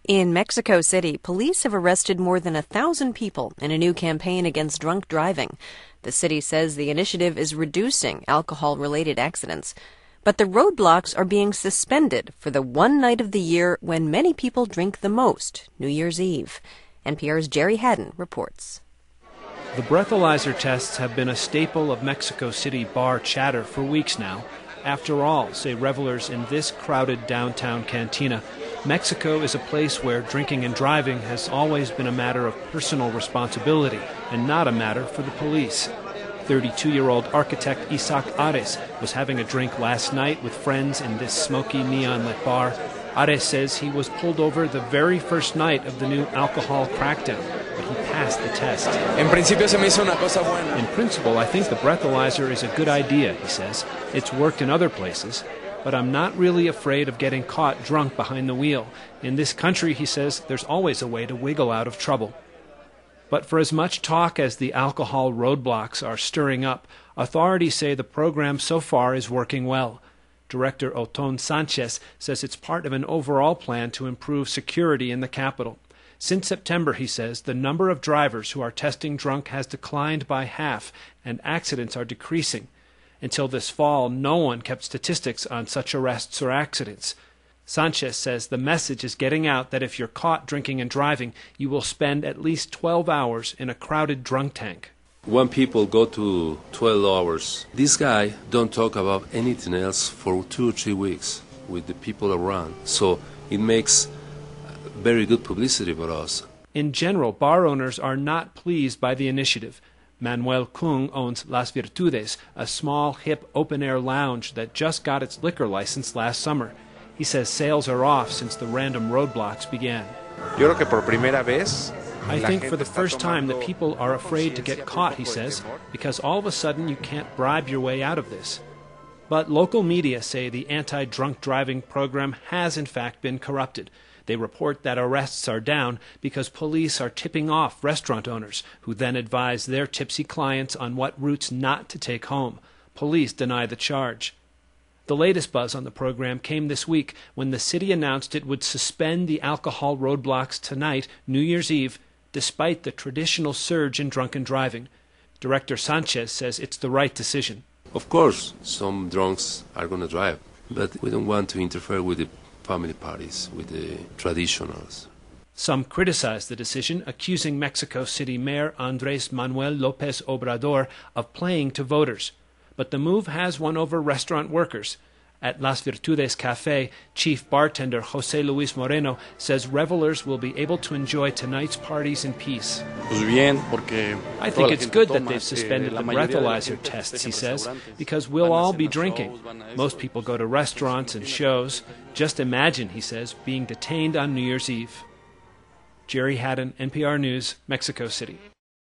In Mexico City, police have arrested more than 1,000 people in a new campaign against drunk driving. The city says the initiative is reducing alcohol-related accidents. But the roadblocks are being suspended for the one night of the year when many people drink the most, New Year's Eve. NPR's Jerry Haddon reports. The breathalyzer tests have been a staple of Mexico City bar chatter for weeks now. After all, say revelers in this crowded downtown cantina, Mexico is a place where drinking and driving has always been a matter of personal responsibility and not a matter for the police. 32-year-old architect Isaac Ares was having a drink last night with friends in this smoky, neon-lit bar. Ares says he was pulled over the very first night of the new alcohol crackdown, but he passed the test. En principio se me hizo una cosa buena. In principle, I think the breathalyzer is a good idea, he says. It's worked in other places. But I'm not really afraid of getting caught drunk behind the wheel. In this country, he says, there's always a way to wiggle out of trouble. But for as much talk as the alcohol roadblocks are stirring up, authorities say the program so far is working well. Director Oton Sanchez says it's part of an overall plan to improve security in the capital. Since September, he says, the number of drivers who are testing drunk has declined by half, and accidents are decreasing. Until this fall, no one kept statistics on such arrests or accidents. Sanchez says the message is getting out that if you're caught drinking and driving, you will spend at least 12 hours in a crowded drunk tank. When people go to 12 hours, this guy don't talk about anything else for 2 or 3 weeks with the people around. So it makes very good publicity for us. In general, bar owners are not pleased by the initiative. Manuel Kung owns Las Virtudes, a small, hip, open-air lounge that just got its liquor license last summer. He says sales are off since the random roadblocks began. I think for the first time that people are afraid to get caught, he says, because all of a sudden you can't bribe your way out of this. But local media say the anti-drunk driving program has in fact been corrupted. They report that arrests are down because police are tipping off restaurant owners, who then advise their tipsy clients on what routes not to take home. Police deny the charge. The latest buzz on the program came this week when the city announced it would suspend the alcohol roadblocks tonight, New Year's Eve, despite the traditional surge in drunken driving. Director Sanchez says it's the right decision. Of course, some drunks are going to drive, but we don't want to interfere with the family parties, with the traditionals. Some criticize the decision, accusing Mexico City Mayor Andrés Manuel López Obrador of playing to voters. But the move has won over restaurant workers. At Las Virtudes Café, chief bartender José Luis Moreno says revelers will be able to enjoy tonight's parties in peace. I think it's good that they've suspended the breathalyzer tests, he says, because we'll all be drinking. Most people go to restaurants and shows. Just imagine, he says, being detained on New Year's Eve. Jerry Haddon, NPR News, Mexico City.